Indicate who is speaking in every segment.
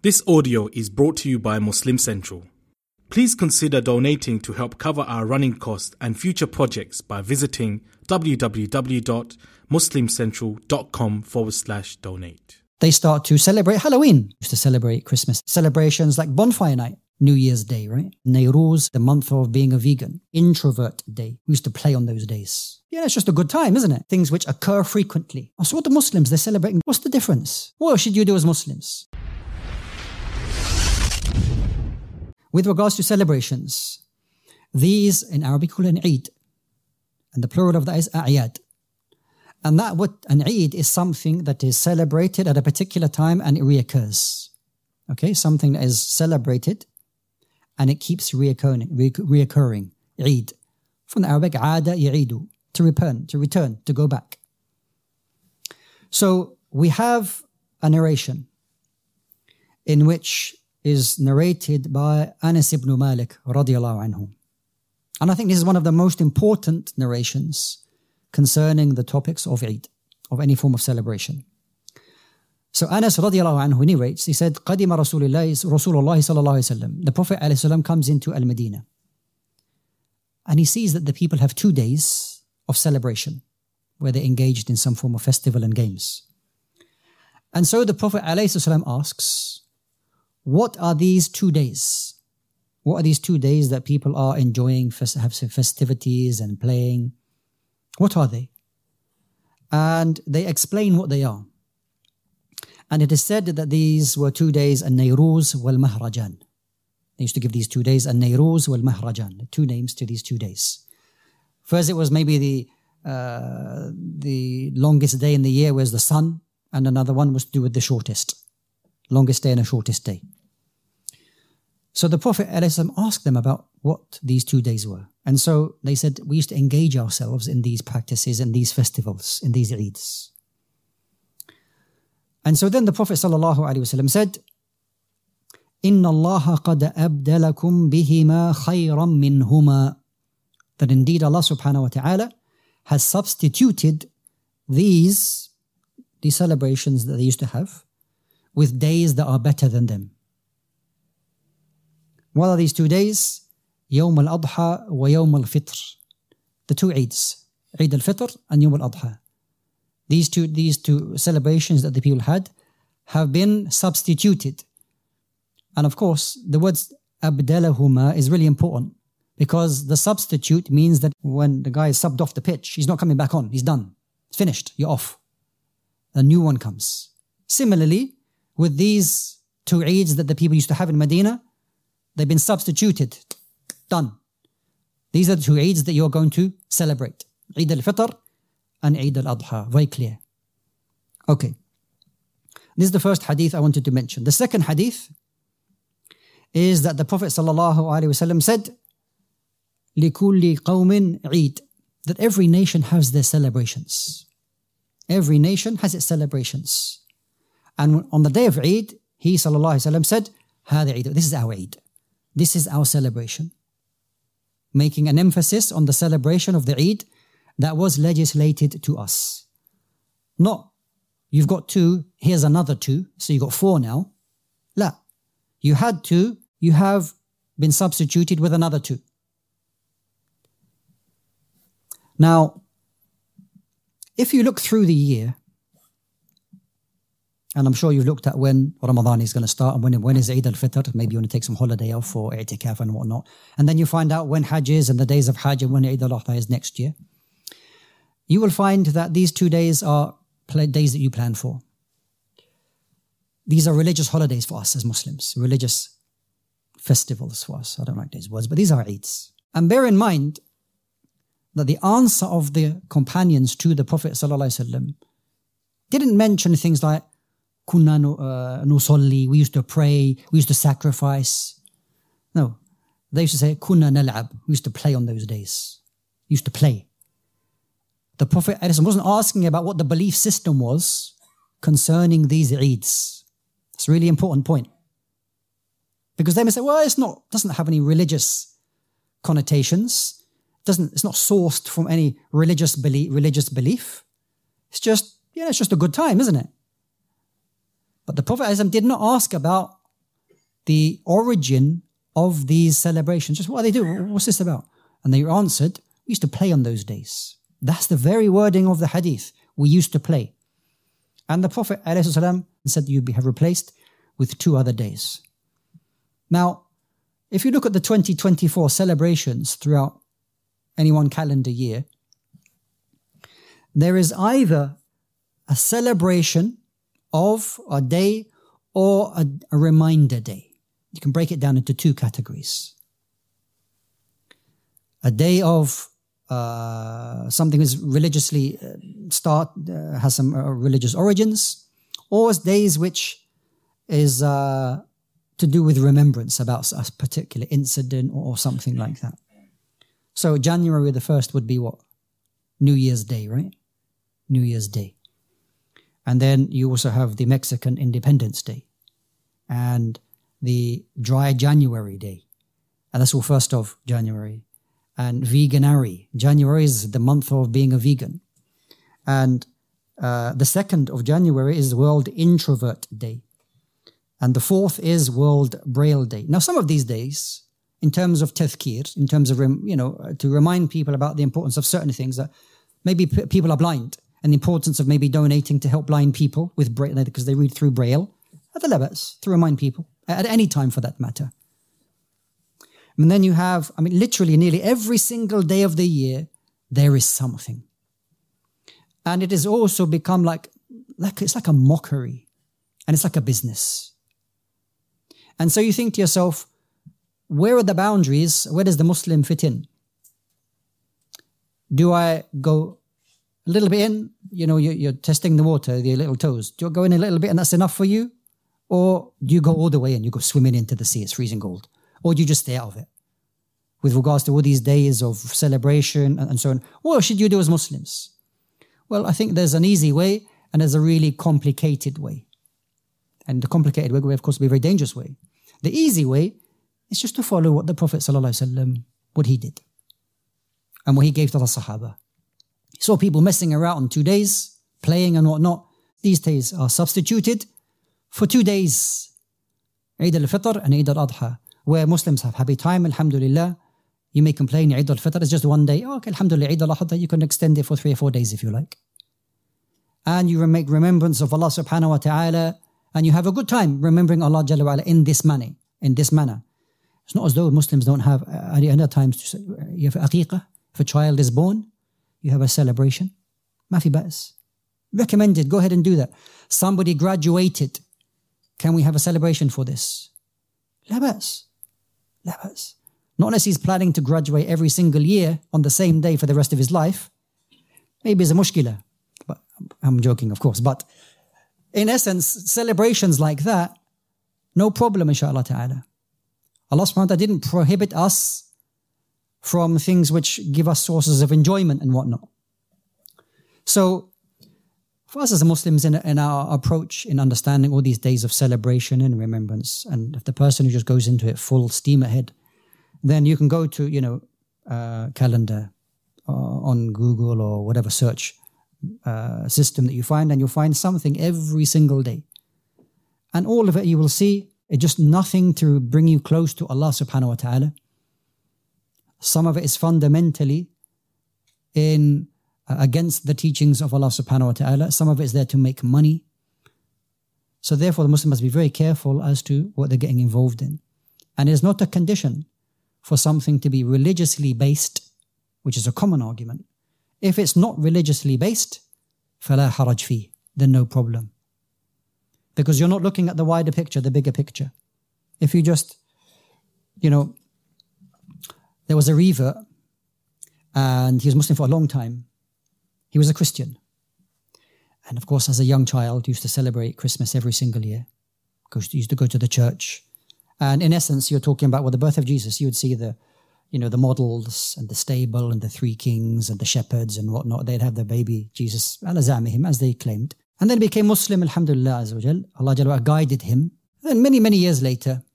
Speaker 1: This audio is brought to you by Muslim Central. Please consider donating to help cover our running costs and future projects by visiting www.muslimcentral.com/donate.
Speaker 2: They start to celebrate Halloween. Used to celebrate Christmas. Celebrations like Bonfire Night, New Year's Day, right? Nayrouz, the month of being a vegan. Introvert Day. We used to play on those days. Yeah, it's just a good time, isn't it? Things which occur frequently. So what the Muslims, they're celebrating. What's the difference? What should you do as Muslims? With regards to celebrations, these in Arabic called an Eid. And the plural of that is A'yad. And an Eid is something that is celebrated at a particular time and it reoccurs. Okay, something that is celebrated and it keeps reoccurring. Eid. From the Arabic, Aada ya'idu, to return, to go back. So we have a narration in which is narrated by Anas ibn Malik radiyallahu anhu. And I think this is one of the most important narrations concerning the topics of Eid, of any form of celebration. So Anas radiyallahu anhu narrates, he said, قَدِمَ Rasulullah sallallahu alayhi wasallam. The Prophet alayhi salam comes into Al-Madinah. And he sees that the people have 2 days of celebration where they're engaged in some form of festival and games. And so the Prophet alayhi salam asks, what are these 2 days? What are these 2 days that people are enjoying, have festivities and playing? What are they? And they explain what they are. And it is said that these were 2 days, An-Nayruz wal-Mahrajan. They used to give these 2 days, An-Nayruz wal-Mahrajan, 2 names to these 2 days. First it was maybe the longest day in the year was the sun, and another one was to do with the shortest. Longest day and the shortest day. So the Prophet ﷺ asked them about what these 2 days were. And so they said, we used to engage ourselves in these practices and these festivals, in these Eids. And so then the Prophet ﷺ said, إِنَّ اللَّهَ قَدْ أَبْدَلَكُمْ بِهِمَا خَيْرًا مِّنْهُمَا. That indeed Allah subhanahu wa ta'ala has substituted these celebrations that they used to have with days that are better than them. What are these 2 days? يوم الأضحى ويوم الفطر. The 2 Eids, Eid al-Fitr and Yawm al-Adha. These two celebrations that the people had have been substituted. And of course, the words أبدلهما is really important because the substitute means that when the guy is subbed off the pitch, he's not coming back on, he's done. It's finished, you're off. A new one comes. Similarly, with these 2 Eids that the people used to have in Medina, they've been substituted. Done. These are the 2 Eids that you're going to celebrate. Eid al-Fitr and Eid al-Adha. Very clear. Okay. This is the first hadith I wanted to mention. The second hadith is that the Prophet ﷺ said, لِكُلِّ قَوْمٍ عِيد. That every nation has their celebrations. Every nation has its celebrations. And on the day of Eid, he ﷺ said, هذا عيد. This is our Eid. This is our celebration. Making an emphasis on the celebration of the Eid that was legislated to us. Not, you've got 2, here's another 2, so you've got 4 now. La. You had 2, you have been substituted with another 2. Now, if you look through the year, and I'm sure you've looked at when Ramadan is going to start and when is Eid al-Fitr. Maybe you want to take some holiday off for i'tikaf and whatnot. And then you find out when Hajj is and the days of Hajj and when Eid al-Adha is next year. You will find that these 2 days are days that you plan for. These are religious holidays for us as Muslims. Religious festivals for us. I don't like these words, but these are Eids. And bear in mind that the answer of the companions to the Prophet ﷺ didn't mention things like كنا نصلي, we used to pray, we used to sacrifice. No, they used to say كنا نلعب, we used to play on those days. We used to play. The Prophet wasn't asking about what the belief system was concerning these Eids. It's a really important point. Because they may say, well, doesn't have any religious connotations. It's not sourced from any religious belief. It's just a good time, isn't it? But the Prophet ﷺ did not ask about the origin of these celebrations. Just what do they do? What's this about? And they answered, we used to play on those days. That's the very wording of the hadith. We used to play. And the Prophet ﷺ said you'd have replaced with 2 other days. Now, if you look at the 2024 celebrations throughout any one calendar year, there is either a celebration of a day or a reminder day. You can break it down into 2 categories. A day of something is religiously has some religious origins, or days which is to do with remembrance about a particular incident or something like that. So January the 1st would be what? New Year's Day, right? New Year's Day. And then you also have the Mexican Independence Day and the Dry January Day. And that's all 1st of January. And Veganary. January is the month of being a vegan. And the 2nd of January is World Introvert Day. And the 4th is World Braille Day. Now, some of these days, in terms of tazkir, in terms of, to remind people about the importance of certain things, that maybe people are blind, and the importance of maybe donating to help blind people with Braille, because they read through Braille, at the levels, to remind people, at any time for that matter. And then you have, literally nearly every single day of the year, there is something. And it has also become like it's like a mockery, and it's like a business. And so you think to yourself, where are the boundaries? Where does the Muslim fit in? Do I go a little bit in? You're testing the water, your little toes. Do you go in a little bit and that's enough for you? Or do you go all the way and you go swimming into the sea, it's freezing cold? Or do you just stay out of it? With regards to all these days of celebration and so on. What should you do as Muslims? Well, I think there's an easy way and there's a really complicated way. And the complicated way, of course, will be a very dangerous way. The easy way is just to follow what the Prophet ﷺ, what he did. And what he gave to the Sahaba. He saw people messing around on 2 days, playing and whatnot. These days are substituted for 2 days. Eid al-Fitr and Eid al-Adha. Where Muslims have happy time, alhamdulillah. You may complain, Eid al-Fitr is just 1 day. Okay, alhamdulillah, Eid al-Adha, you can extend it for 3 or 4 days if you like. And you make remembrance of Allah subhanahu wa ta'ala. And you have a good time remembering Allah Jalla wa ala in this manner. It's not as though Muslims don't have other times to say, you have aqiqah. If a child is born, you have a celebration. Ma fi ba's. Recommended, go ahead and do that. Somebody graduated. Can we have a celebration for this? La ba's. La ba's. Not unless he's planning to graduate every single year on the same day for the rest of his life. Maybe it's a mushkila. But I'm joking, of course. But in essence, celebrations like that, no problem, inshaAllah ta'ala. Allah subhanahu wa ta'ala didn't prohibit us from things which give us sources of enjoyment and whatnot. So, for us as Muslims in our approach in understanding all these days of celebration and remembrance, and if the person who just goes into it full steam ahead, then you can go to, calendar on Google or whatever search system that you find, and you'll find something every single day. And all of it you will see, it's just nothing to bring you close to Allah subhanahu wa ta'ala. Some of it is fundamentally against the teachings of Allah subhanahu wa ta'ala. Some of it is there to make money. So therefore the Muslim must be very careful as to what they're getting involved in. And it is not a condition for something to be religiously based, which is a common argument. If it's not religiously based, فَلَا حَرَجْ فِيهِ, then no problem. Because you're not looking at the wider picture, the bigger picture. If you just, there was a revert, and he was Muslim for a long time. He was a Christian. And of course, as a young child, used to celebrate Christmas every single year. He used to go to the church. And in essence, you're talking about the birth of Jesus. You would see the models and the stable and the 3 kings and the shepherds and whatnot. They'd have their baby Jesus, ala zamihim, as they claimed. And then he became Muslim, alhamdulillah azza wa jal. Allah Jalla wa ala guided him. Then many years later,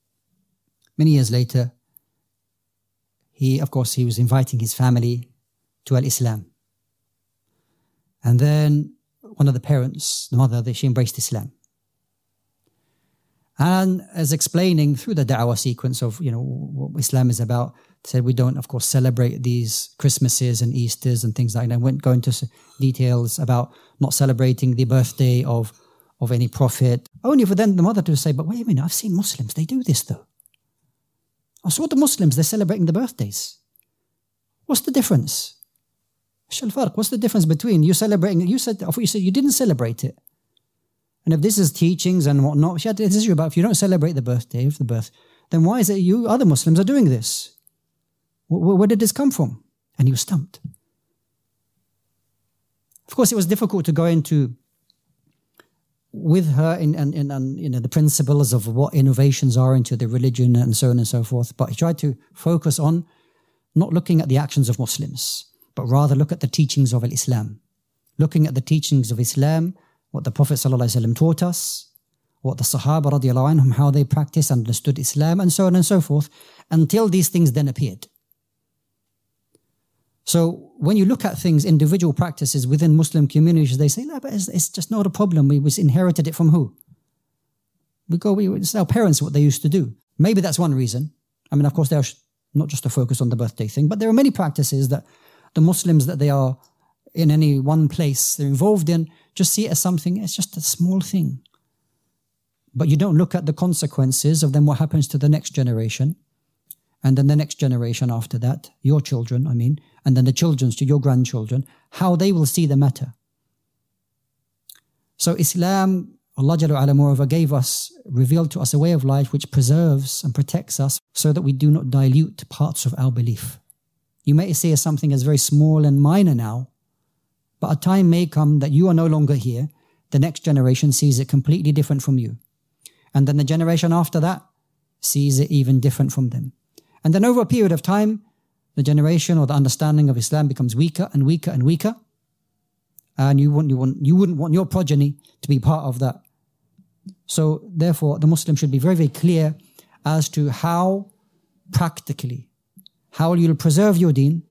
Speaker 2: he was inviting his family to al-Islam. And then one of the parents, the mother, she embraced Islam. And as explaining through the da'wah sequence of, what Islam is about, said we don't, of course, celebrate these Christmases and Easters and things like that. I won't go into details about not celebrating the birthday of any prophet. Only for then the mother to say, but wait a minute, I've seen Muslims, they do this though. I saw the Muslims, they're celebrating the birthdays. What's the difference? What's the difference between you celebrating, you said you didn't celebrate it. And if this is teachings and whatnot, this is about if you don't celebrate the birthday of the birth, then why is it you other Muslims are doing this? Where did this come from? And he was stumped. Of course, it was difficult to go into with her in the principles of what innovations are into the religion and so on and so forth. But he tried to focus on not looking at the actions of Muslims, but rather look at the teachings of Islam. Looking at the teachings of Islam, what the Prophet ﷺ taught us, what the Sahaba radiallahu anhum, how they practiced and understood Islam, and so on and so forth, until these things then appeared. So when you look at things, individual practices within Muslim communities, they say, no, but it's just not a problem. We inherited it from who? It's our parents, what they used to do. Maybe that's one reason. I mean, of course, they're not just to focus on the birthday thing, but there are many practices that the Muslims that they are in any one place they're involved in, just see it as something, it's just a small thing. But you don't look at the consequences of then what happens to the next generation, and then the next generation after that, your children, and then the children's to your grandchildren, how they will see the matter. So Islam, Allah Jalla wa Ala moreover revealed to us a way of life which preserves and protects us so that we do not dilute parts of our belief. You may see something as very small and minor now, but a time may come that you are no longer here. The next generation sees it completely different from you. And then the generation after that sees it even different from them. And then over a period of time, the generation or the understanding of Islam becomes weaker and weaker and weaker. And you wouldn't want your progeny to be part of that. So therefore, the Muslim should be very, very clear as to how practically, how you'll preserve your deen,